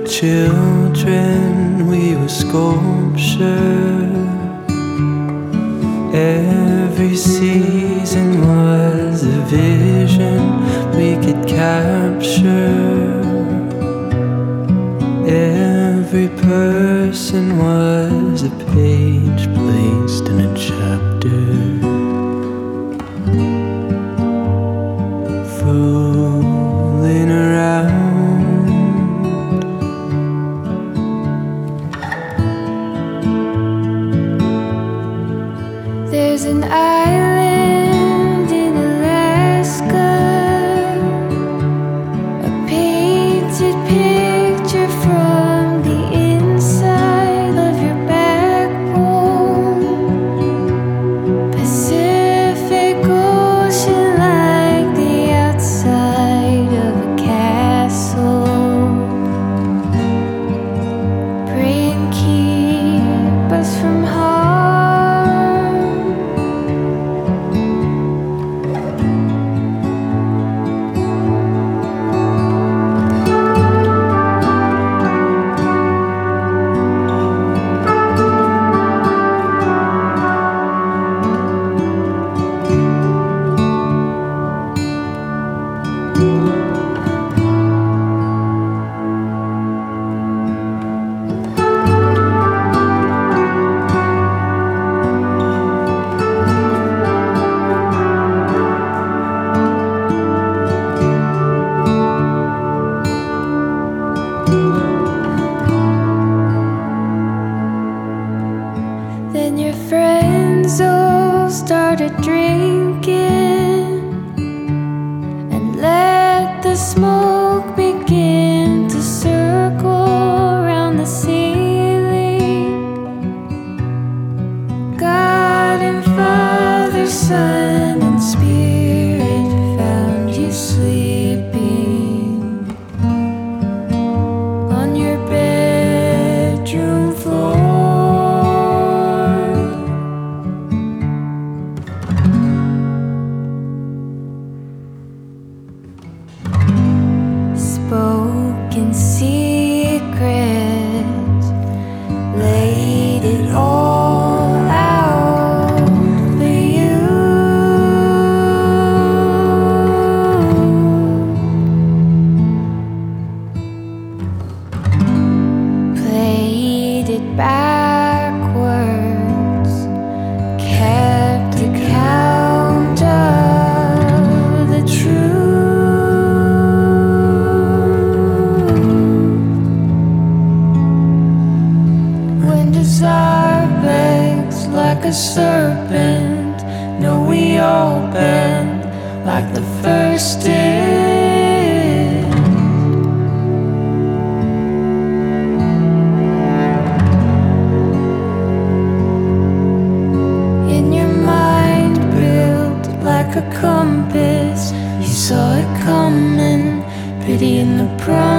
children, we were sculpture. Every season was a vision we could capture. Every person was a page placed in a chapter. Fooling around. There's an island in Alaska, a painted picture from the inside of your backbone. Pacific Ocean like the outside of a castle. Pray and keep us from harm. Then your friends all started drinking, and let the smoke begin to circle around the ceiling. God and Father, Son, and Spirit found you sleeping on your bedroom floor. Spoken secrets, laid it all out for you. Played it backwards, kept account of the truth. Desire begs like a serpent. No, we all bend like the first did. In your mind built like a compass, you saw it coming, pretty in the prom.